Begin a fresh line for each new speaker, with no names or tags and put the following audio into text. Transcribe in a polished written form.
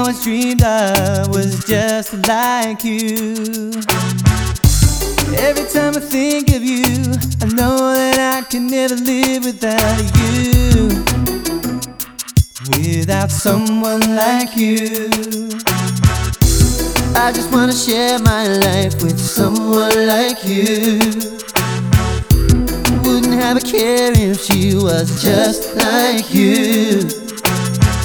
always dreamed I was just like you. Every time I think of you, I know that I can never live without you, without someone like you. I just wanna share my life with someone like you. Wouldn't have a care if she was just like you.